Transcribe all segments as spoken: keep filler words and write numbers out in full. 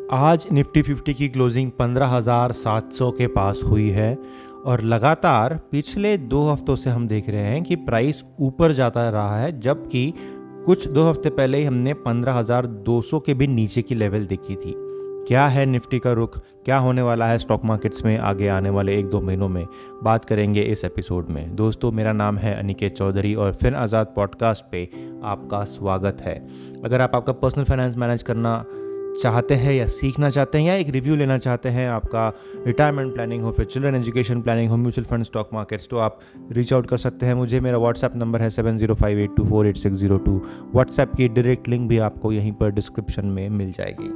आज Nifty fifty की closing पंद्रह हज़ार सात सौ के पास हुई है और लगातार पिछले दो हफ्तों से हम देख रहे हैं कि प्राइस ऊपर जाता रहा है, जबकि कुछ दो हफ्ते पहले ही हमने पंद्रह हज़ार दो सौ के भी नीचे की लेवल देखी थी। क्या है निफ्टी का रुख, क्या होने वाला है स्टॉक मार्केट्स में आगे आने वाले एक दो महीनों में, बात करेंगे इस एपिसोड में। दोस्तों, मेरा नाम है अनिकेत चौधरी और फिन आज़ाद पॉडकास्ट पे आपका स्वागत है। अगर आप आपका पर्सनल फाइनेंस मैनेज करना चाहते हैं या सीखना चाहते हैं या एक रिव्यू लेना चाहते हैं, आपका रिटायरमेंट प्लानिंग हो, फिर चिल्ड्रन एजुकेशन प्लानिंग हो, म्यूचुअल फंड, स्टॉक मार्केट्स, तो आप रीच आउट कर सकते हैं मुझे। मेरा व्हाट्सएप नंबर है seven zero five eight two four eight six zero two. WhatsApp की डायरेक्ट लिंक भी आपको यहीं पर डिस्क्रिप्शन में मिल जाएगी।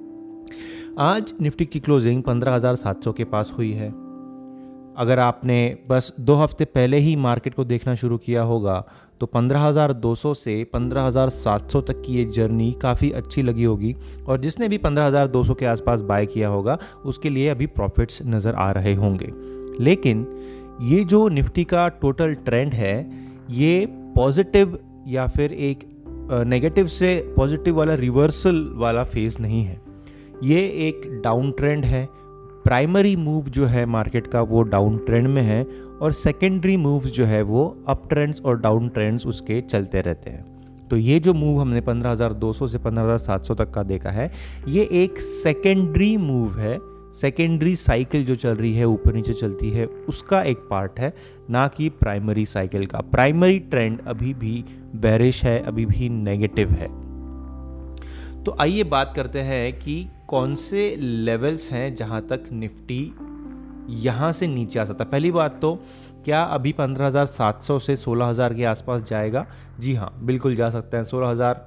आज निफ्टी की क्लोजिंग पंद्रह हज़ार सात सौ के पास हुई है। अगर आपने बस दो हफ्ते पहले ही मार्केट को देखना शुरू किया होगा तो पंद्रह हज़ार दो सौ से पंद्रह हज़ार सात सौ तक की ये जर्नी काफ़ी अच्छी लगी होगी, और जिसने भी पंद्रह हज़ार दो सौ के आसपास बाय किया होगा उसके लिए अभी प्रॉफिट्स नज़र आ रहे होंगे। लेकिन ये जो निफ्टी का टोटल ट्रेंड है, ये पॉजिटिव या फिर एक नेगेटिव से पॉजिटिव वाला रिवर्सल वाला फेज़ नहीं है। ये एक डाउन ट्रेंड है। प्राइमरी मूव जो है मार्केट का वो डाउन ट्रेंड में है, और सेकेंडरी मूव्स जो है वो अप ट्रेंड्स और डाउन ट्रेंड्स उसके चलते रहते हैं। तो ये जो मूव हमने पंद्रह हज़ार दो सौ से पंद्रह हज़ार सात सौ तक का देखा है, ये एक सेकेंडरी मूव है। सेकेंडरी साइकिल जो चल रही है, ऊपर नीचे चलती है, उसका एक पार्ट है, ना कि प्राइमरी साइकिल का। प्राइमरी ट्रेंड अभी भी बेरिश है, अभी भी नेगेटिव है। तो आइए बात करते हैं कि कौन से लेवल्स हैं जहां तक निफ्टी यहाँ से नीचे आ सकता है। पहली बात तो, क्या अभी पंद्रह हज़ार सात सौ से सोलह हज़ार के आसपास जाएगा? जी हाँ, बिल्कुल जा सकता है। सोलह हज़ार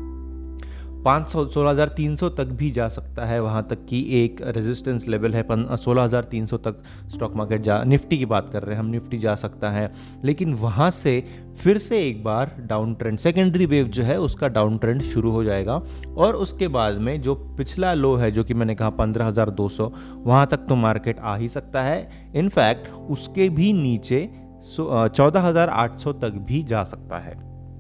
पाँच सौ, सोलह हज़ार तीन सौ तक भी जा सकता है। वहाँ तक की एक रेजिस्टेंस लेवल है। सोलह हज़ार तीन सौ तक स्टॉक मार्केट जा, निफ्टी की बात कर रहे हैं हम, निफ्टी जा सकता है। लेकिन वहाँ से फिर से एक बार डाउन ट्रेंड, सेकेंडरी वेव जो है उसका डाउन ट्रेंड शुरू हो जाएगा, और उसके बाद में जो पिछला लो है, जो कि मैंने कहा पंद्रह हज़ार दो सौ, वहाँ तक तो मार्केट आ ही सकता है। इनफैक्ट उसके भी नीचे चौदह हज़ार आठ सौ तक भी जा सकता है।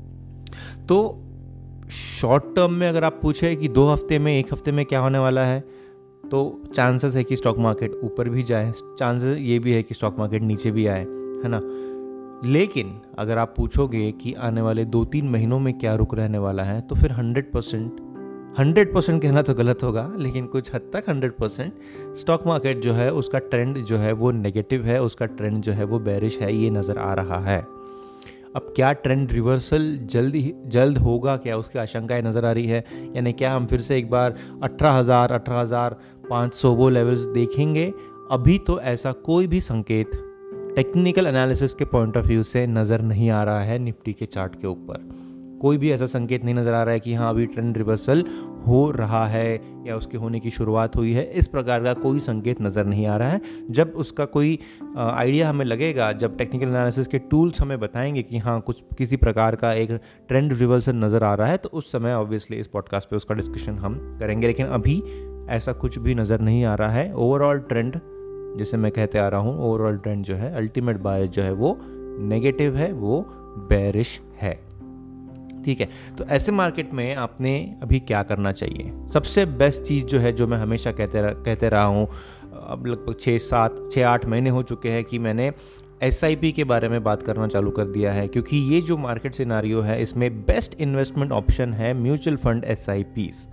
तो शॉर्ट टर्म में अगर आप पूछे कि दो हफ्ते में, एक हफ्ते में क्या होने वाला है, तो चांसेस है कि स्टॉक मार्केट ऊपर भी जाए, चांसेस ये भी है कि स्टॉक मार्केट नीचे भी आए, है ना। लेकिन अगर आप पूछोगे कि आने वाले दो तीन महीनों में क्या रुख रहने वाला है, तो फिर हंड्रेड परसेंट हंड्रेड परसेंट कहना तो गलत होगा, लेकिन कुछ हद तक हंड्रेड परसेंट स्टॉक मार्केट जो है उसका ट्रेंड जो है वो नेगेटिव है, उसका ट्रेंड जो है वो बेरिश है, ये नज़र आ रहा है। अब क्या ट्रेंड रिवर्सल जल्द ही जल्द होगा, क्या उसकी आशंकाएं नज़र आ रही है? यानी क्या हम फिर से एक बार अठारह हज़ार अठारह हज़ार पाँच सौ वो लेवल्स देखेंगे? अभी तो ऐसा कोई भी संकेत टेक्निकल एनालिसिस के पॉइंट ऑफ व्यू से नज़र नहीं आ रहा है। निफ्टी के चार्ट के ऊपर कोई भी ऐसा संकेत नहीं नज़र आ रहा है कि हाँ अभी ट्रेंड रिवर्सल हो रहा है या उसके होने की शुरुआत हुई है। इस प्रकार का कोई संकेत नज़र नहीं आ रहा है। जब उसका कोई आइडिया हमें लगेगा, जब टेक्निकल एनालिसिस के टूल्स हमें बताएंगे कि हाँ कुछ किसी प्रकार का एक ट्रेंड रिवर्सल नज़र आ रहा है, तो उस समय ऑब्वियसली इस पॉडकास्ट पे उसका डिस्कशन हम करेंगे। लेकिन अभी ऐसा कुछ भी नज़र नहीं आ रहा है। ओवरऑल ट्रेंड, जैसे मैं कहते आ रहा हूँ, ओवरऑल ट्रेंड जो है, अल्टीमेट बायस जो है वो नेगेटिव है, वो बेरिश है। ठीक है, तो ऐसे मार्केट में आपने अभी क्या करना चाहिए? सबसे बेस्ट चीज़ जो है, जो मैं हमेशा कहते रह, कहते रहा हूँ, अब लगभग छः सात छः आठ महीने हो चुके हैं कि मैंने एस आई पी के बारे में बात करना चालू कर दिया है, क्योंकि ये जो मार्केट सिनारियो है इसमें बेस्ट इन्वेस्टमेंट ऑप्शन है mutual fund S I Ps.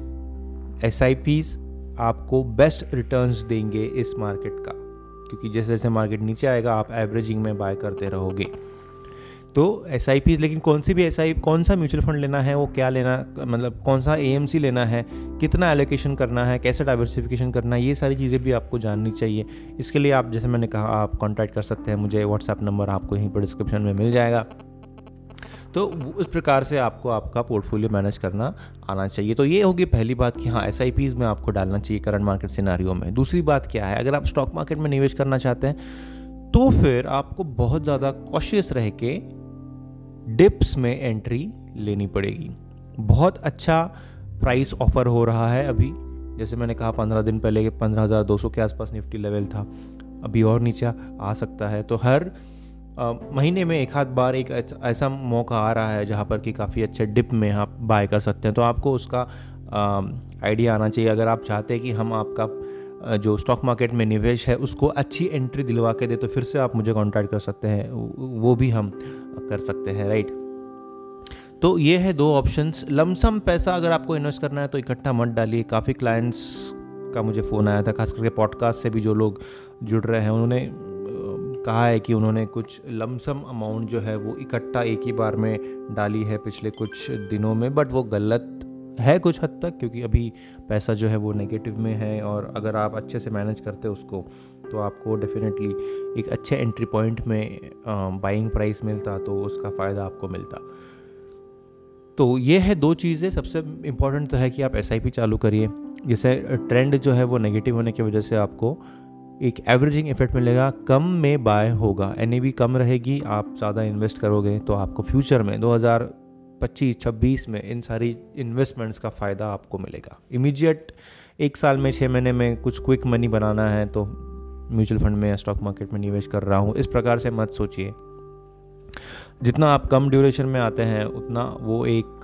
S I Ps आपको बेस्ट रिटर्न्स देंगे इस मार्केट का, क्योंकि जैसे जैसे मार्केट नीचे आएगा आप एवरेजिंग में बाय करते रहोगे। तो एस आई पीज़, लेकिन कौन सी भी एस आई, कौन सा म्यूचुअल फंड लेना है, वो क्या लेना, मतलब कौन सा ए एम सी लेना है, कितना एलोकेशन करना है, कैसे डाइवर्सिफिकेशन करना है, ये सारी चीज़ें भी आपको जाननी चाहिए। इसके लिए आप, जैसे मैंने कहा, आप कांटेक्ट कर सकते हैं मुझे। व्हाट्सएप नंबर आपको यहीं पर डिस्क्रिप्शन में मिल जाएगा। तो उस प्रकार से आपको आपका पोर्टफोलियो मैनेज करना आना चाहिए। तो ये होगी पहली बात कि हाँ एस आई पीज़ में आपको डालना चाहिए करंट मार्केट सिनारियो में। दूसरी बात क्या है, अगर आप स्टॉक मार्केट में निवेश करना चाहते हैं तो फिर आपको बहुत ज़्यादा कॉशियस रह के डिप्स में एंट्री लेनी पड़ेगी। बहुत अच्छा प्राइस ऑफर हो रहा है अभी, जैसे मैंने कहा पंद्रह दिन पहले पंद्रह हज़ार दो सौ के आसपास निफ्टी लेवल था, अभी और नीचे आ सकता है। तो हर आ, महीने में एक आध बार एक ऐसा मौका आ रहा है जहाँ पर कि काफ़ी अच्छे डिप में आप बाय कर सकते हैं। तो आपको उसका आइडिया आना चाहिए। अगर आप चाहते हैं कि हम आपका जो स्टॉक मार्केट में निवेश है उसको अच्छी एंट्री दिलवा के दे, तो फिर से आप मुझे कांटेक्ट कर सकते हैं, वो भी हम कर सकते हैं, राइट। तो ये है दो ऑप्शंस। लमसम पैसा अगर आपको इन्वेस्ट करना है तो इकट्ठा मत डालिए। काफ़ी क्लाइंट्स का मुझे फ़ोन आया था, खास करके पॉडकास्ट से भी जो लोग जुड़ रहे हैं, उन्होंने कहा है कि उन्होंने कुछ लमसम अमाउंट जो है वो इकट्ठा एक ही बार में डाली है पिछले कुछ दिनों में, बट वो गलत है कुछ हद तक, क्योंकि अभी पैसा जो है वो नेगेटिव में है। और अगर आप अच्छे से मैनेज करते उसको तो आपको डेफिनेटली एक अच्छे एंट्री पॉइंट में बाइंग प्राइस मिलता, तो उसका फ़ायदा आपको मिलता। तो ये है दो चीज़ें। सबसे इम्पॉर्टेंट तो है कि आप एस आई पी चालू करिए, जैसे ट्रेंड जो है वो नेगेटिव होने की वजह से आपको एक एवरेजिंग इफेक्ट मिलेगा, कम में बाय होगा, एन ए वी कम रहेगी, आप ज़्यादा इन्वेस्ट करोगे तो आपको फ्यूचर में दो हज़ार पच्चीस छब्बीस में इन सारी इन्वेस्टमेंट्स का फ़ायदा आपको मिलेगा। इमीडिएट एक साल में छः महीने में कुछ क्विक मनी बनाना है तो म्यूचुअल फंड में या स्टॉक मार्केट में निवेश कर रहा हूँ, इस प्रकार से मत सोचिए। जितना आप कम ड्यूरेशन में आते हैं उतना वो एक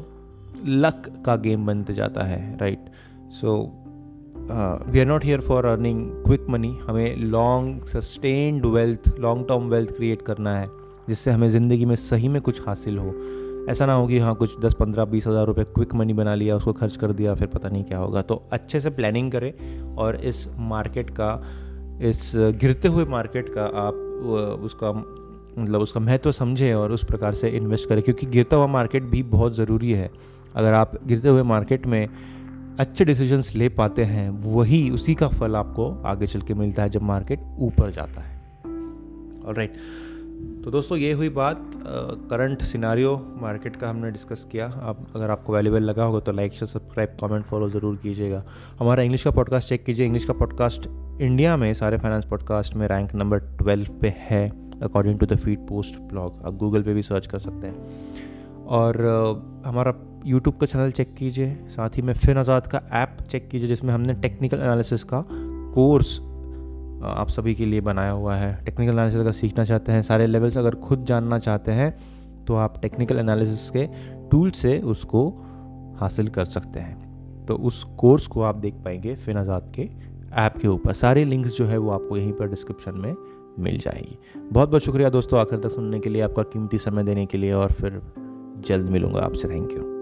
लक uh, का गेम बनते जाता है, right. So we are not here for earning quick money, हमें long sustained wealth, long term wealth create करना है, जिससे हमें ज़िंदगी में सही में कुछ हासिल हो। ऐसा ना हो कि हाँ कुछ दस पंद्रह बीस हज़ार रुपये क्विक मनी बना लिया, उसको खर्च कर दिया, फिर पता नहीं क्या होगा। तो अच्छे से प्लानिंग करें और इस मार्केट का, इस गिरते हुए मार्केट का आप उसका मतलब उसका महत्व समझें और उस प्रकार से इन्वेस्ट करें, क्योंकि गिरता हुआ मार्केट भी बहुत ज़रूरी है। अगर आप गिरते हुए मार्केट में अच्छे डिसीजंस ले पाते हैं, वही उसी का फल आपको आगे चल के मिलता है जब मार्केट ऊपर जाता है। ऑलराइट, तो दोस्तों ये हुई बात करंट सिनारियो मार्केट का, हमने डिस्कस किया। आप अगर आपको वैल्यूबल लगा होगा तो like share subscribe comment follow ज़रूर कीजिएगा। हमारा इंग्लिश का पॉडकास्ट चेक कीजिए। इंग्लिश का पॉडकास्ट इंडिया में सारे फाइनेंस पॉडकास्ट में रैंक नंबर ट्वेल्व पे है according to the feed post blog. आप गूगल पे भी सर्च कर सकते हैं। और uh, हमारा यूट्यूब का चैनल चेक कीजिए। साथ ही में फिन आज़ाद का ऐप चेक कीजिए, जिसमें हमने टेक्निकल एनालिसिस का कोर्स आप सभी के लिए बनाया हुआ है। टेक्निकल एनालिसिस अगर सीखना चाहते हैं, सारे लेवल्स अगर खुद जानना चाहते हैं, तो आप टेक्निकल एनालिसिस के टूल से उसको हासिल कर सकते हैं। तो उस कोर्स को आप देख पाएंगे फिन आज़ाद के ऐप के ऊपर। सारे लिंक्स जो है वो आपको यहीं पर डिस्क्रिप्शन में मिल जाएगी। बहुत बहुत शुक्रिया दोस्तों आखिर तक सुनने के लिए, आपका कीमती समय देने के लिए, और फिर जल्द मिलूंगा आपसे। Thank you.